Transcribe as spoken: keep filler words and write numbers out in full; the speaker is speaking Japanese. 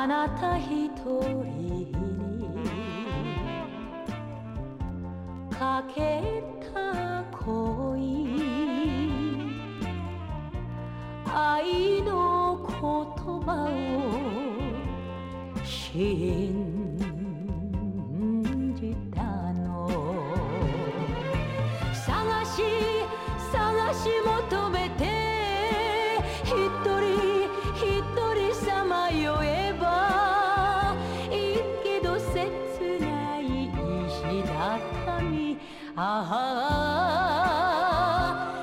なた一人にかけた恋、愛の言葉を信じたの。探し探し求めて一人一人さまよえばいいけど切ない石畳、ああ